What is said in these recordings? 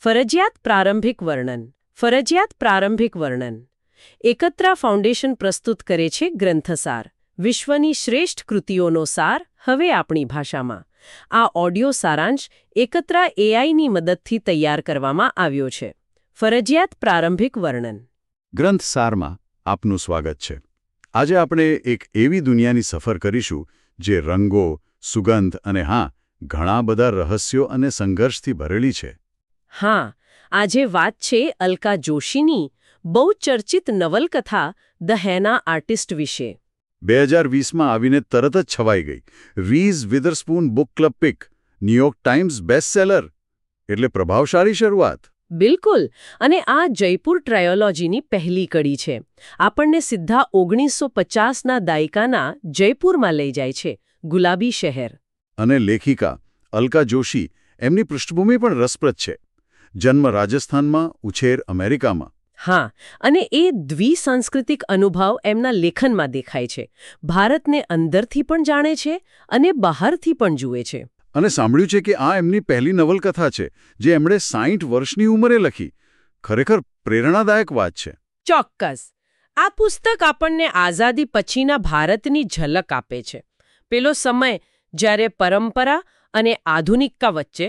ફરજિયાત પ્રારંભિક વર્ણન એકત્રા ફાઉન્ડેશન પ્રસ્તુત કરે છે ગ્રંથસાર વિશ્વની શ્રેષ્ઠ કૃતિઓનો સાર હવે આપણી ભાષામાં. આ ઓડિયો સારાંશ એકત્રા એઆઈની મદદથી તૈયાર કરવામાં આવ્યો છે. ફરજિયાત પ્રારંભિક વર્ણન ગ્રંથસારમાં આપનું સ્વાગત છે. આજે આપણે એક એવી દુનિયાની સફર કરીશું જે રંગો, સુગંધ અને ઘણા બધા રહસ્યો અને સંઘર્ષથી ભરેલી છે. હા, આજે વાત છે અલકા જોશીની બહુ ચર્ચિત નવલકથા ધ હેના આર્ટિસ્ટ વિશે. 2020માં આવીને તરત જ છવાઈ ગઈ. Reese Witherspoon book club pick, New York Times bestseller. એટલે પ્રભાવશાળી શરૂઆત. બિલકુલ. અને આ જયપુર ટ્રાયોલોજીની પહેલી કડી છે. આપણને સીધા 1950ના દાયકાના જયપુરમાં લઈ જાય છે. ગુલાબી શહેર. અને લેખિકા અલકા જોશી, એમની પૃષ્ઠભૂમિ પણ રસપ્રદ છે. જન્મ રાજસ્થાનમાં, ઉછેર અમેરિકામાં. હા, અને એ દ્વિસાંસ્કૃતિક અનુભવ એમના લેખનમાં દેખાય છે. ભારતને અંદરથી પણ જાણે છે અને બહારથી પણ જુએ છે. અને સાંભળ્યું છે કે આ એમની પહેલી નવલકથા છે જે એમણે 60 વર્ષની ઉંમરે લખી. ખરેખર પ્રેરણાદાયક વાત છે. ચોક્કસ. આ પુસ્તક આપણને આઝાદી પછીના ભારતની ઝલક આપે છે. પેલો સમય જ્યારે પરંપરા અને આધુનિકતા વચ્ચે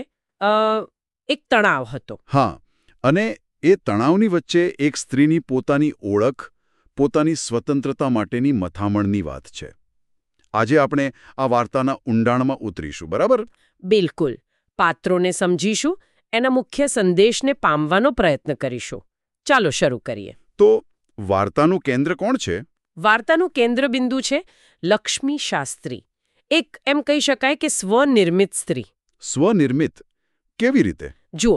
એક તણાવ હતો. હા, અને એ તણાવની વચ્ચે એક સ્ત્રીની પોતાની ઓળખ, પોતાની સ્વતંત્રતા માટેની મથામણની વાત છે. આજે આપણે આ વાર્તાના ઊંડાણમાં ઉતરીશું, બરાબર? બિલકુલ. પાત્રોને સમજીશું, એના મુખ્ય સંદેશને પામવાનો પ્રયત્ન કરીશું. ચાલો શરૂ કરીએ. તો વાર્તાનું કેન્દ્ર કોણ છે? વાર્તાનું કેન્દ્રબિંદુ છે લક્ષ્મી શાસ્ત્રી. એક એમ કહી શકાય કે સ્વનિર્મિત સ્ત્રી. સ્વનિર્મિત? કેવી રીતે? જુઓ,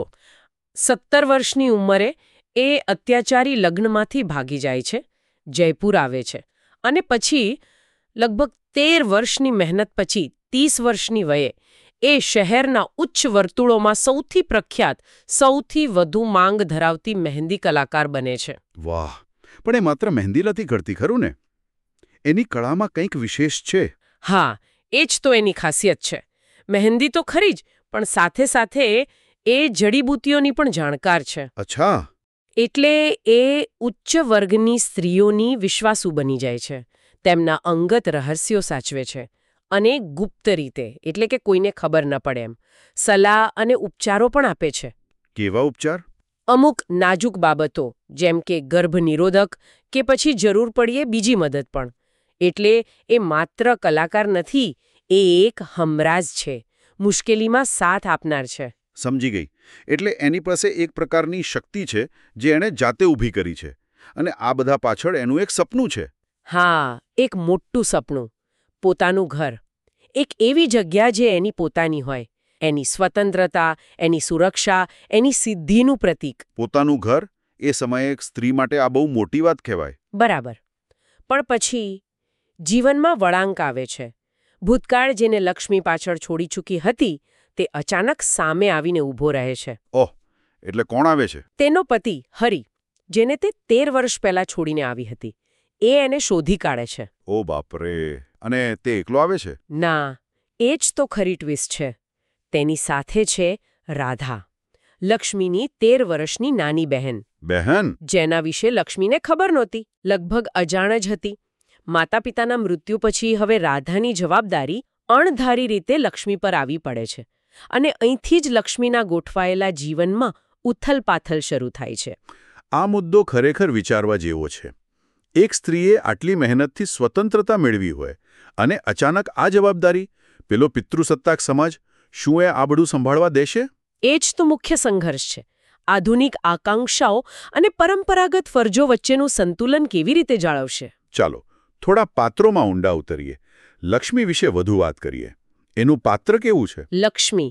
17 વર્ષની ઉંમરે એ અત્યાચારી લગ્નમાંથી ભાગી જાય છે, જયપુર આવે છે, અને પછી લગભગ 13 વર્ષની મહેનત પછી 30 વર્ષની વયે એ શહેરના ઉચ્ચ વર્તુળોમાં સૌથી પ્રખ્યાત, સૌથી વધુ માંગ ધરાવતી મહેંદી કલાકાર બને છે. વાહ! પણ એ માત્ર મહેંદી નથી કરતી, ખરું ને? એની કળામાં કંઈક વિશેષ છે. હા, એ જ તો એની ખાસિયત છે. મહેંદી તો ખરી જ, પણ સાથે સાથે એ જડીબુટ્ટીઓની પણ જાણકાર છે. અચ્છા. એટલે એ ઉચ્ચ વર્ગની સ્ત્રીઓની વિશ્વાસુ બની જાય છે. તેમના અંગત રહસ્યો સાચવે છે. અને ગુપ્ત રીતે, એટલે કે કોઈને ખબર ન પડે એમ, સલાહ અને ઉપચારો પણ આપે છે. કેવા ઉપચાર? અમુક નાજુક બાબતો, જેમ કે ગર્ભ નિરોધક કે પછી જરૂર પડીએ બીજી મદદ પણ. એટલે એ માત્ર કલાકાર નથી, એ એક હમરાજ છે. મુશ્કેલીમાં સાથ આપનાર છે. સમજી ગઈ. એટલે એની પાસે એક પ્રકારની શક્તિ છે જે એણે જાતે ઊભી કરી છે. અને આ બધા પાછળ એનું એક સપનું છે. હા, એક મોટું સપનું. પોતાનું ઘર. એક એવી જગ્યા જે એની પોતાની હોય. એની સ્વતંત્રતા, એની સુરક્ષા, એની સિદ્ધિનું પ્રતીક. પોતાનું ઘર એ સમયે એક સ્ત્રી માટે આ બહુ મોટી વાત કહેવાય. બરાબર. પણ પછી જીવનમાં વળાંક આવે છે. ભૂતકાળ જેને લક્ષ્મી પાછળ છોડી ચૂકી હતી, તે અચાનક સામે આવીને ઊભો રહે છે. ઓહ, એટલે કોણ આવે છે? તેનો પતિ હરિ, જેને તે 13 વર્ષ પહેલા છોડીને આવી હતી. એ એને શોધી કાઢે છે. ઓ બાપરે! અને તે એકલો આવે છે? ના, એ જ તો ખરી ટ્વિસ્ટ છે. તેની સાથે છે રાધા, લક્ષ્મીની 13 વર્ષની નાની બહેન. બહેન? જેના વિશે લક્ષ્મીને ખબર નહોતી, લગભગ અજાણ જ હતી. માતા પિતાના મૃત્યુ પછી હવે રાધાની જવાબદારી અણધારી રીતે લક્ષ્મી પર આવી પડે છે. અને અહીંથી જ લક્ષ્મીના ગોઠવાયેલા જીવનમાં ઉથલપાથલ શરૂ થાય છે. આ મુદ્દો ખરેખર વિચારવા જેવો છે. એક સ્ત્રીએ આટલી મહેનતથી સ્વતંત્રતા મેળવી હોય અને અચાનક આ જવાબદારી, પેલો પિતૃસત્તાક સમાજ, શું એ આ બધું સંભાળવા દેશે? એ જ તો મુખ્ય સંઘર્ષ છે. આધુનિક આકાંક્ષાઓ અને પરંપરાગત ફરજો વચ્ચેનું સંતુલન કેવી રીતે જાળવશે? ચાલો થોડા પાત્રોમાં ઊંડા ઉતરીએ. લક્ષ્મી વિશે વધુ વાત કરીએ. એનું પાત્ર કેવું છે? લક્ષ્મી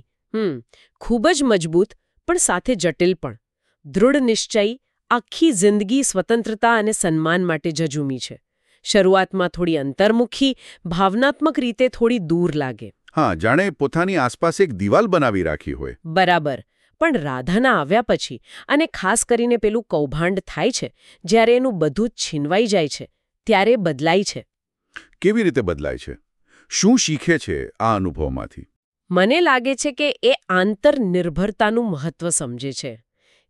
ખૂબ જ મજબૂત, પણ સાથે જટિલ પણ. દૃઢ નિશ્ચયી, આખી જિંદગી સ્વતંત્રતા અને સન્માન માટે ઝઝૂમી છે. શરૂઆતમાં થોડી અંતર્મુખી, ભાવનાત્મક રીતે થોડી દૂર લાગે. હા, જાણે પોતાની આસપાસ એક દિવાલ બનાવી રાખી હોય. બરાબર. પણ રાધાના આવ્યા પછી, અને ખાસ કરીને પેલું કૌભાંડ થાય છે, જ્યારે એનું બધું જ છીનવાઈ જાય છે, ત્યારે બદલાય છે. કેવી રીતે બદલાય છે? શું શીખે છે આ અનુભવમાંથી? મને લાગે છે કે એ આંતરનિર્ભરતાનું મહત્વ સમજે છે.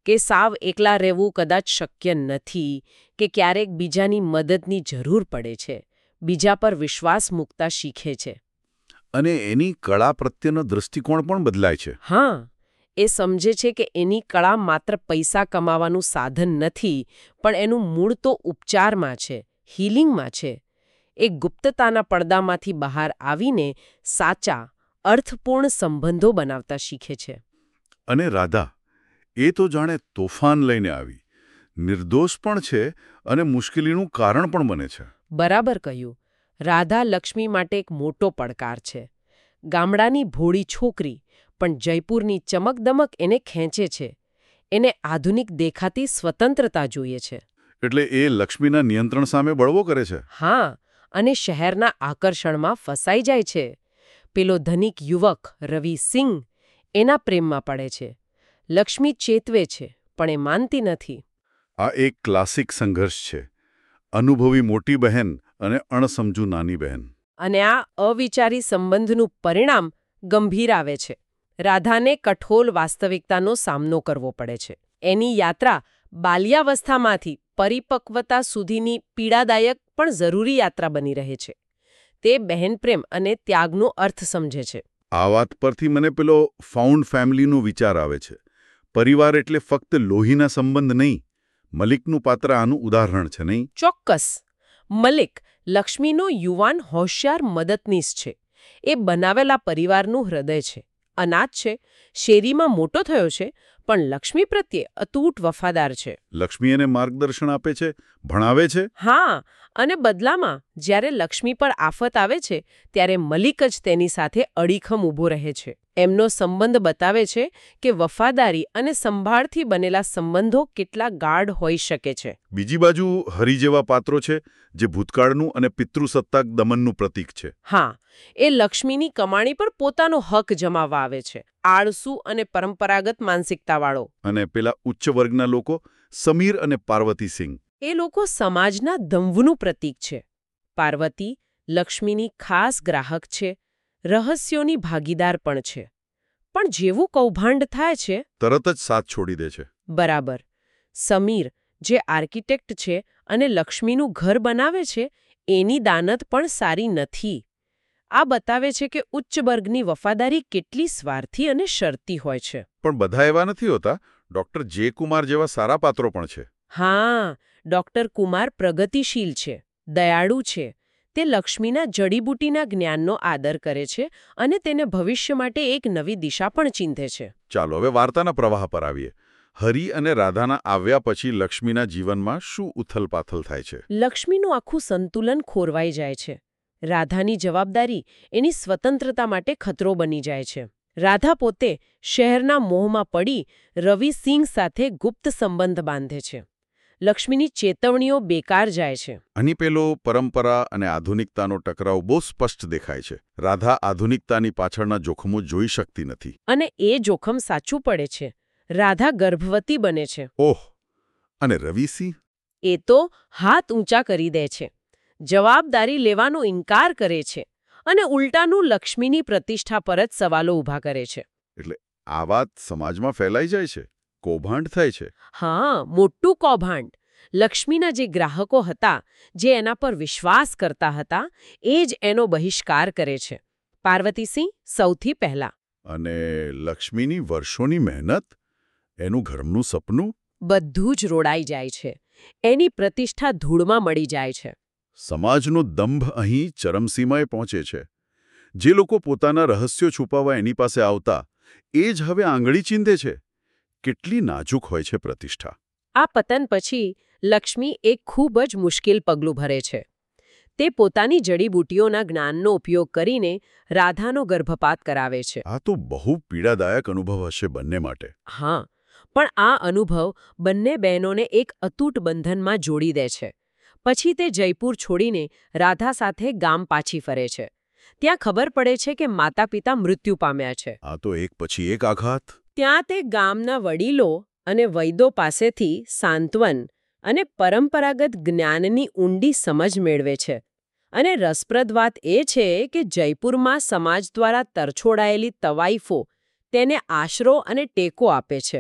કે સાવ એકલા રહેવું કદાચ શક્ય નથી, કે ક્યારેક બીજાની મદદની જરૂર પડે છે, બીજા પર વિશ્વાસ મૂકતા શીખે છે. અને એની કળા પ્રત્યેનો દૃષ્ટિકોણ પણ બદલાય છે. હા, એ સમજે છે કે એની કળા માત્ર પૈસા કમાવાનું સાધન નથી, પણ એનું મૂળ તો ઉપચારમાં છે, હીલિંગમાં છે. એ ગુપ્તતાના પડદામાંથી બહાર આવીને સાચા, અર્થપૂર્ણ સંબંધો બનાવતા શીખે છે. અને રાધા, એ તો જાણે તોફાન લઈને આવી, નિર્દોષ પણ છે અને મુશ્કેલીનું કારણ પણ બને છે. બરાબર કહ્યું. રાધા લક્ષ્મી માટે એક મોટો પડકાર છે. ગામડાની ભોળી છોકરી, પણ જયપુરની ચમકદમક એને ખેંચે છે. એને આધુનિક દેખાતી સ્વતંત્રતા જોઈએ છે. એટલે એ લક્ષ્મીના નિયંત્રણ સામે બળવો કરે છે. હા, અને શહેરના આકર્ષણમાં ફસાઈ જાય છે. પેલો ધનિક યુવક રવિ સિંહ એના પ્રેમમાં પડે છે. લક્ષ્મી ચેતવે છે, પણ એ માનતી નથી. આ એક ક્લાસિક સંઘર્ષ છે. અનુભવી મોટી બહેન અને અણસમજુ નાની બહેન. અને આ અવિચારી સંબંધનું પરિણામ ગંભીર આવે છે. રાધાને કઠોળ વાસ્તવિકતાનો સામનો કરવો પડે છે. એની યાત્રા બાલ્યાવસ્થામાંથી પરિપક્વતા સુધીની પીડાદાયક પણ જરૂરી યાત્રા બની રહે છે. તે બહેનપ્રેમ અને ત્યાગનો અર્થ સમજે છે. આ વાત પરથી મને પેલો ફાઉન્ડ ફેમિલીનો વિચાર આવે છે. પરિવાર એટલે ફક્ત લોહીના સંબંધ નહીં. મલિકનું પાત્ર આનું ઉદાહરણ છે, નહીં? ચોક્કસ. મલિક લક્ષ્મીનો યુવાન હોશિયાર મદદનીશ છે. એ બનાવેલા પરિવારનું હૃદય છે. અનાથ છે, શેરીમાં મોટો થયો છે, પણ લક્ષ્મી પ્રત્યે અતૂટ વફાદાર છે. લક્ષ્મી એને માર્ગદર્શન આપે છે, ભણાવે છે. હા, અને બદલામાં જ્યારે લક્ષ્મી પર આફત આવે છે, ત્યારે મલિક જ તેની સાથે અડીખમ ઊભો રહે છે. એમનો સંબંધ બતાવે છે કે વફાદારી અને સંભાળથી બનેલા સંબંધો કેટલા ગાઢ હોઈ શકે છે. બીજી બાજુ હરિ જેવા પાત્રો છે, જે ભૂતકાળનું અને પિતૃસત્તાક દમનનું પ્રતીક છે. હા, એ લક્ષ્મીની કમાણી પર પોતાનો હક જમાવવા આવે છે. આળસુ અને પરંપરાગત માનસિકતાવાળો. અને પેલા ઉચ્ચ વર્ગના લોકો, સમીર અને પાર્વતી સિંહ. એ લોકો સમાજના દંભનું પ્રતીક છે. પાર્વતી લક્ષ્મીની ખાસ ગ્રાહક છે, રહસ્યોની ભાગીદાર પણ છે. પણ જેવું કૌભાંડ થાય છે, તરત જ સાથ છોડી દે છે. બરાબર. સમીર, જે આર્કિટેક્ટ છે અને લક્ષ્મીનું ઘર બનાવે છે, એની દાનત પણ સારી નથી. આ બતાવે છે કે ઉચ્ચ વર્ગની વફાદારી કેટલી સ્વાર્થી અને શરતી હોય છે. પણ બધા એવા નથી હોતા. ડોક્ટર જે કુમાર જેવા સારા પાત્રો પણ છે. હા, ડોક્ટર કુમાર પ્રગતિશીલ છે, દયાળુ છે. તે લક્ષ્મીના જડીબુટીના જ્ઞાનનો આદર કરે છે અને તેને ભવિષ્ય માટે એક નવી દિશા પણ ચીંધે છે. ચાલો હવે વાર્તાના પ્રવાહ પર આવીએ. હરિ અને રાધાના આવ્યા પછી લક્ષ્મીના જીવનમાં શું ઉથલપાથલ થાય છે? લક્ષ્મીનું આખું સંતુલન ખોરવાઈ જાય છે. રાધાની જવાબદારી એની સ્વતંત્રતા માટે ખતરો બની જાય છે. રાધા પોતે શહેરના મોહમાં પડી રવિ સિંહ સાથે ગુપ્ત સંબંધ બાંધે છે. લક્ષ્મીની ચેતવણીઓ બેકાર જાય છે. અહીં પેલો પરંપરા અને આધુનિકતાનો ટકરાવ બહુ સ્પષ્ટ દેખાય છે. રાધા આધુનિકતાની પાછળના જોખમો જોઈ શકતી નથી. અને એ જોખમ સાચું પડે છે. રાધા ગર્ભવતી બને છે. ઓહ! અને રવિસિંહ? એ તો હાથ ઊંચા કરી દે છે, જવાબદારી લેવાનો ઇનકાર કરે છે અને ઉલટાનું લક્ષ્મીની પ્રતિષ્ઠા પર જ સવાલો ઊભા કરે છે. એટલે આ વાત સમાજમાં ફેલાઈ જાય છે, કૌભાંડ થાય છે. હા, મોટું કૌભાંડ. લક્ષ્મીના જે ગ્રાહકો હતા, જે એના પર વિશ્વાસ કરતા હતા, એ જ એનો બહિષ્કાર કરે છે. પાર્વતીસિંહ સૌથી પહેલા. અને લક્ષ્મીની વર્ષોની મહેનત, એનું ઘરનું સપનું, બધું જ રોડાઈ જાય છે. એની પ્રતિષ્ઠા ધૂળમાં મળી જાય છે. સમાજનો દંભ અહીં ચરમસીમાએ પહોંચે છે. જે લોકો પોતાના રહસ્યો છુપાવવા એની પાસે આવતા, એ જ હવે આંગળી ચીંધે છે. કેટલી નાજુક હોય છે પ્રતિષ્ઠા. આ પતન પછી લક્ષ્મી એક ખૂબ જ મુશ્કેલ પગલું ભરે છે. તે પોતાની જડીબુટીઓના જ્ઞાનનો ઉપયોગ કરીને રાધાનો ગર્ભપાત કરાવે છે. આ તો બહુ પીડાદાયક અનુભવ હશે બંને માટે. હા, પણ આ અનુભવ બંને બહેનોને એક અતૂટ બંધનમાં જોડી દે છે. પછી તે જયપુર છોડીને રાધા સાથે ગામ પાછી ફરે છે. ત્યાં ખબર પડે છે કે માતા પિતા મૃત્યુ પામ્યા છે. આ તો એક પછી એક આઘાત. ત્યાં તે ગામના વડીલો અને વૈદો પાસેથી સાંત્વન અને પરંપરાગત જ્ઞાનની ઊંડી સમજ મેળવે છે. અને રસપ્રદ વાત એ છે કે જયપુરમાં સમાજ દ્વારા તરછોડાયેલી તવાઈફો તેને આશરો અને ટેકો આપે છે.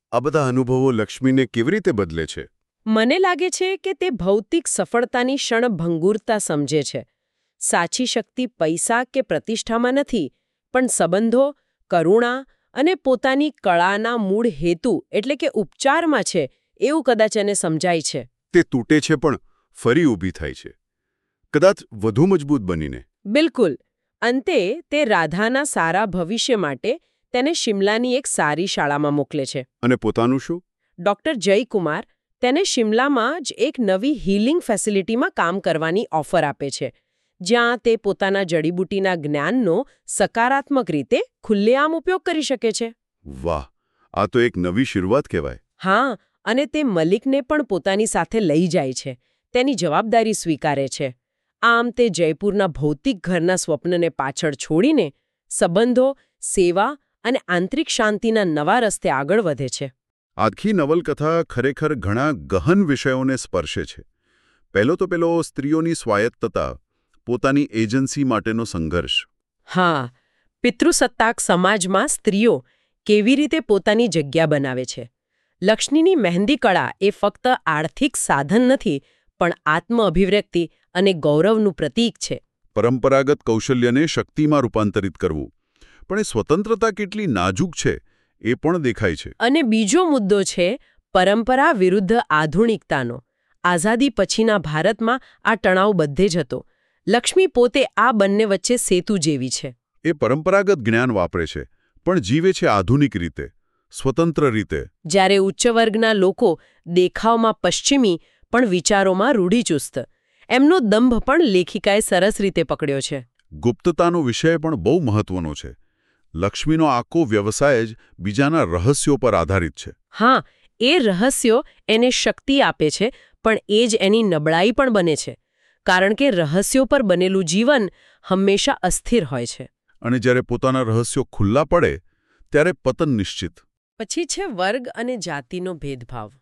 આ બધા અનુભવો લક્ષ્મીને કેવી રીતે બદલે છે? મને લાગે છે કે તે ભૌતિક સફળતાની ક્ષણભંગુરતા સમજે છે. સાચી શક્તિ પૈસા કે પ્રતિષ્ઠામાં નથી, પણ સંબંધો, કરુણા અને પોતાની કળાના મૂળ હેતુ એટલે કે ઉપચારમાં છે, એવું કદાચ એને સમજાય છે. તે તૂટે છે પણ ફરી ઊભી થાય છે, કદાચ વધુ મજબૂત બનીને. બિલકુલ. અંતે તે રાધાના સારા ભવિષ્ય માટે તેને શિમલાની એક સારી શાળામાં મોકલે છે. અને પોતાનું શું? ડૉક્ટર જયકુમાર તેને શિમલામાં જ એક નવી હીલિંગ ફેસિલિટીમાં કામ કરવાની ઓફર આપે છે, જ્યાં તે પોતાના જડીબુટીના જ્ઞાનનો સકારાત્મક રીતે ખુલ્લેઆમ ઉપયોગ કરી શકે છે. વાહ, આ તો એક નવી શરૂઆત કહેવાય. હા, અને તે મલિકને પણ પોતાની સાથે લઈ જાય છે, તેની જવાબદારી સ્વીકારે છે. આમ તે જયપુરના ભૌતિક ઘરના સ્વપ્નને પાછળ છોડીને સંબંધો, સેવા અને આંતરિક શાંતિના નવા રસ્તે આગળ વધે છે. આખી નવલકથા ખરેખર ઘણા ગહન વિષયોને સ્પર્શે છે. પહેલો સ્ત્રીઓની સ્વાયત્તતા, પોતાની એજન્સી માટેનો સંઘર્ષ. હા, પિતૃસત્તાક સમાજમાં સ્ત્રીઓ કેવી રીતે પોતાની જગ્યા બનાવે છે. લક્ષ્મીની મહેંદી કળા એ ફક્ત આર્થિક સાધન નથી, પણ આત્મ અભિવ્યક્તિ અને ગૌરવનું પ્રતીક છે. પરંપરાગત કૌશલ્યને શક્તિમાં રૂપાંતરિત કરવું. પણ એ સ્વતંત્રતા કેટલી નાજુક છે એ પણ દેખાય છે. અને બીજો મુદ્દો છે પરંપરા વિરુદ્ધ આધુનિકતાનો. આઝાદી પછીના ભારતમાં આ તણાવ બધે જ હતો. લક્ષ્મી પોતે આ બંને વચ્ચે સેતુ જેવી છે. એ પરંપરાગત જ્ઞાન વાપરે છે, પણ જીવે છે આધુનિક રીતે, સ્વતંત્ર રીતે. જ્યારે ઉચ્ચ વર્ગના લોકો દેખાવમાં પશ્ચિમી પણ વિચારોમાં રૂઢિચુસ્ત. એમનો દંભ પણ લેખિકાએ સરસ રીતે પકડ્યો છે. ગુપ્તતાનો વિષય પણ બહુ મહત્વનો છે. લક્ષ્મીનો આખો વ્યવસાય જ બીજાના રહસ્યો પર આધારિત છે. હા, એ રહસ્યો એને શક્તિ આપે છે, પણ એ જ એની નબળાઈ પણ બને છે. કારણ કે રહસ્યો પર બનેલું જીવન હંમેશા અસ્થિર હોય છે. અને જ્યારે પોતાના રહસ્યો ખુલ્લા પડે ત્યારે પતન નિશ્ચિત. પછી છે વર્ગ અને જાતિનો ભેદભાવ.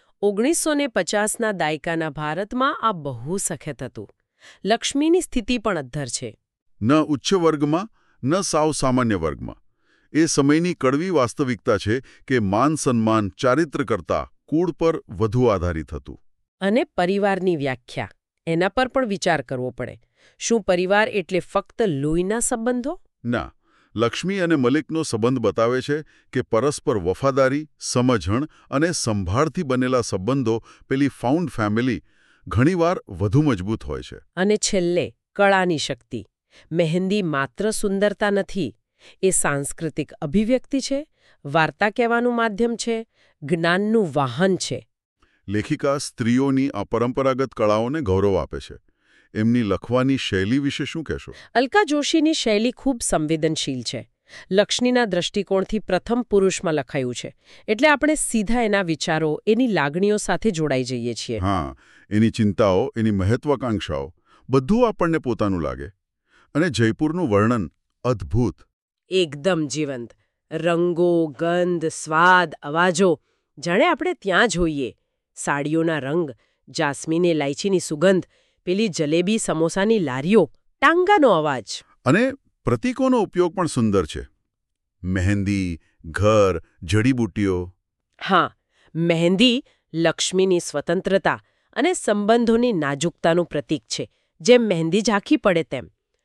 1950ના દાયકાના ભારતમાં આ બહુ સખત હતું. લક્ષ્મીની સ્થિતિ પણ અદ્ધર છે. ન ઉચ્ચ વર્ગમાં, ન સાવ સામાન્ય વર્ગમાં. એ સમયની કડવી વાસ્તવિકતા છે કે માન સન્માન ચારિત્ર કરતા કુળ પર વધુ આધારિત હતું. અને પરિવારની વ્યાખ્યા, એના પર પણ વિચાર કરવો પડે. શું પરિવાર એટલે ફક્ત લોહીના સંબંધો? ના, લક્ષ્મી અને મલિકનો સંબંધ બતાવે છે કે પરસ્પર વફાદારી, સમજણ અને સંભાળથી બનેલા સંબંધો, પેલી ફાઉન્ડ ફેમિલી, ઘણીવાર વધુ મજબૂત હોય છે. અને છેલ્લે કળાની શક્તિ. મહેંદી માત્ર સુંદરતા નથી, એ સાંસ્કૃતિક અભિવ્યક્તિ છે, વાર્તા કહેવાનું માધ્યમ છે, જ્ઞાનનું વાહન છે. લેખિકા સ્ત્રીઓની પરંપરાગત કળાઓને ગૌરવ આપે છે. એમની લખવાની શૈલી વિશે શું કહેશો? અલકા જોશીની શૈલી ખૂબ સંવેદનશીલ છે. લક્ષ્મીના દૃષ્ટિકોણથી પ્રથમ પુરુષમાં લખાયું છે, એટલે આપણે સીધા એના વિચારો, એની લાગણીઓ સાથે જોડાઈ જઈએ છીએ. હા, એની ચિંતાઓ, એની મહત્વાકાંક્ષાઓ, બધું આપણને પોતાનું લાગે. અને જયપુરનું વર્ણન અદ્ભુત. એકદમ જીવંત. રંગો, ગંધ, સ્વાદ, અવાજો, જાણે આપણે ત્યાં જોઈએ. સાડીઓના રંગ, જાસ્મીન ઇલાયચીની સુગંધ, પેલી જલેબી સમોસાની લારીઓ, ટાંગાનો અવાજ. અને પ્રતીકોનો ઉપયોગ પણ સુંદર છે. મહેંદી, ઘર, જડીબુટીઓ. હા, મહેંદી લક્ષ્મીની સ્વતંત્રતા અને સંબંધોની નાજુકતાનું પ્રતીક છે, જેમ મહેંદી ઝાંખી પડે તેમ.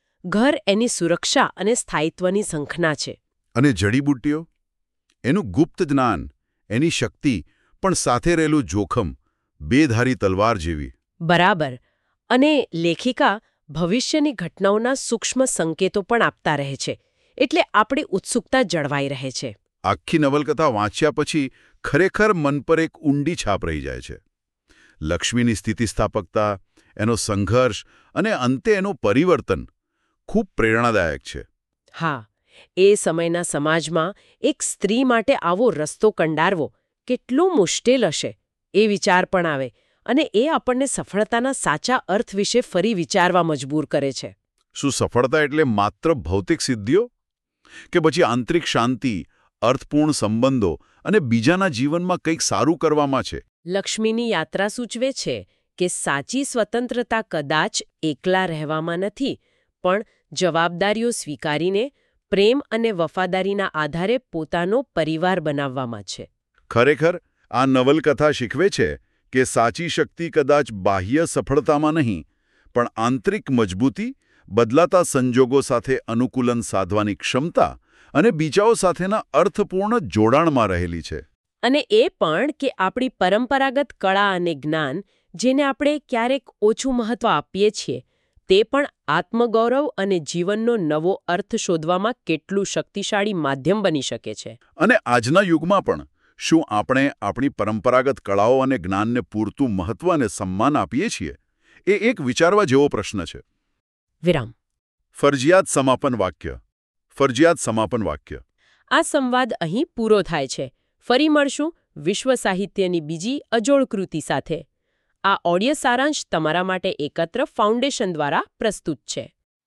ઘર એની સુરક્ષા અને સ્થાયિત્વની ઝંખના છે. અને જડીબુટીઓ? એનું ગુપ્ત જ્ઞાન, એની શક્તિ, પણ સાથે રહેલું જોખમ, બેધારી તલવાર જેવી. બરાબર. અને લેખિકા ભવિષ્યની ઘટનાઓના સૂક્ષ્મ સંકેતો પણ આપતા રહે છે, એટલે આપણી ઉત્સુકતા જળવાઈ રહે છે. આખી નવલકથા વાંચ્યા પછી ખરેખર મન પર એક ઊંડી છાપ રહી જાય છે. લક્ષ્મીની સ્થિતિસ્થાપકતા, એનો સંઘર્ષ અને અંતે એનું પરિવર્તન ખૂબ પ્રેરણાદાયક છે. હા, એ સમયના સમાજમાં એક સ્ત્રી માટે આવો રસ્તો કંડારવો કેટલો મુશ્કેલ હશે, એ વિચાર પણ આવે. અને એ આપણને સફળતાના સાચા અર્થ વિશે ફરી વિચારવા મજબૂર કરે છે. શું સફળતા એટલે માત્ર ભૌતિક સિદ્ધિઓ? કે પછી આંતરિક શાંતિ, અર્થપૂર્ણ સંબંધો અને બીજાના જીવનમાં કંઈક સારું કરવામાં છે? લક્ષ્મીની યાત્રા સૂચવે છે કે સાચી સ્વતંત્રતા કદાચ એકલા રહેવામાં નથી, પણ જવાબદારીઓ સ્વીકારીને પ્રેમ અને વફાદારીના આધારે પોતાનો પરિવાર બનાવવામાં છે. ખરેખર આ નવલકથા શીખવે છે કે સાચી શક્તિ કદાચ બાહ્ય સફળતામાં નહીં, પણ આંતરિક મજબૂતી, બદલાતા સંજોગો સાથે અનુકૂલન સાધવાની ક્ષમતા અને બીજાઓ સાથેના અર્થપૂર્ણ જોડાણમાં રહેલી છે. અને એ પણ કે આપણી પરંપરાગત કળા અને જ્ઞાન, જેને આપણે ક્યારેક ઓછું મહત્વ આપીએ છીએ, તે પણ આત્મગૌરવ અને જીવનનો નવો અર્થ શોધવામાં કેટલું શક્તિશાળી માધ્યમ બની શકે છે. અને આજના યુગમાં પણ શું આપણે આપણી પરંપરાગત કળાઓ અને જ્ઞાનને પૂરતું મહત્વ અને સન્માન આપીએ છીએ? એ એક વિચારવા જેવો પ્રશ્ન છે. વિરામ. ફરજિયાત સમાપન વાક્ય. ફરજિયાત સમાપન વાક્ય. આ સંવાદ અહીં પૂરો થાય છે. ફરી મળશું વિશ્વ સાહિત્યની બીજી અજોડ કૃતિ સાથે. આ ઓડિયો સારાંશ તમારા માટે એકત્ર ફાઉન્ડેશન દ્વારા પ્રસ્તુત છે.